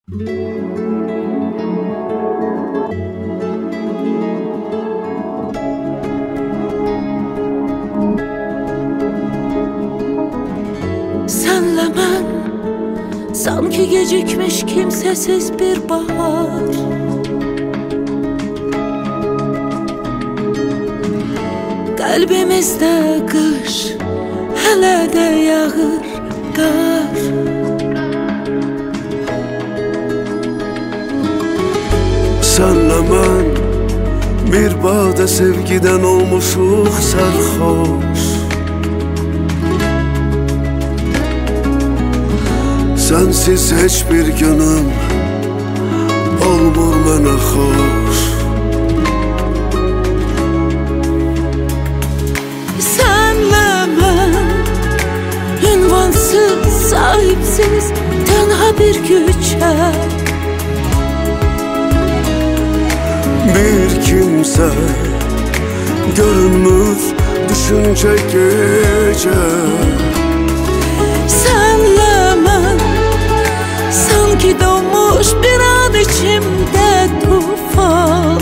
Senle ben sanki gecikmiş kimsesiz bir bahar. Kalbimizde kış hele de yağır kar. Senle ben bir bağda sevgiden olmuşuq sərxoş. Sensiz heç bir günüm olmur mənə xoş. Senle ben ünvansız, sahipsiz, tenha bir küçe. Bir kimsə görünmür düşüncə gecə. Senle ben sanki doğmuş bir an içimde tufan.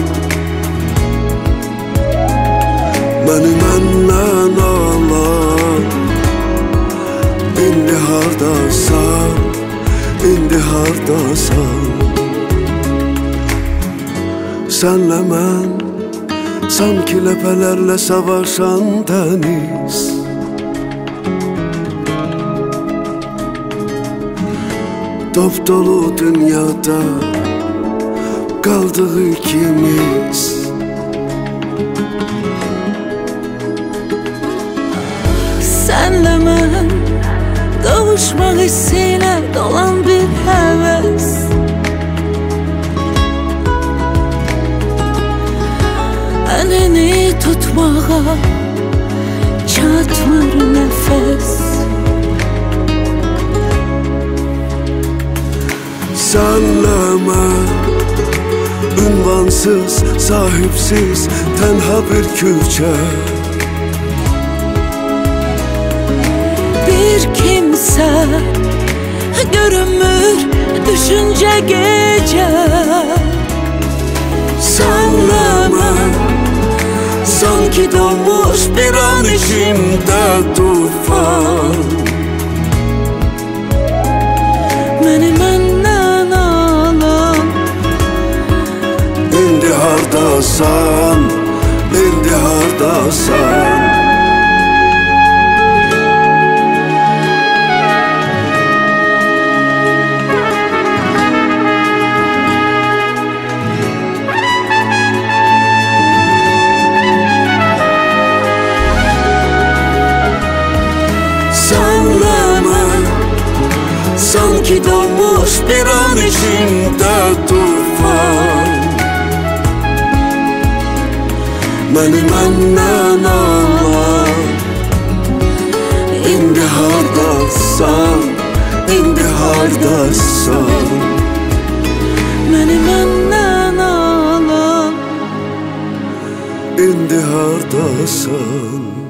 Məni məndən alan, indi hardasan, indi hardasan. Senle mən sanki ləpələrlə savaşan dəniz. Dop dolu dünyada qaldığı ikimiz. Senle ben kavuşmak hissiyle dolan bir heves. Elini tutmağa çatmır nefes. Senle mən ünvansız, sahipsiz, tenha bir küçə. Bir kimse görünmür düşünce gece. Senle mən sanki doğmuş bir an içimde tufan. Məni məndən alan, İndi hardasan, indi hardasan. Senle mən sanki doğmuş bir an içimde tufan. Məni məndən alan, indi hardasan, indi hardasan. məni məndən alan. İndi hardasan.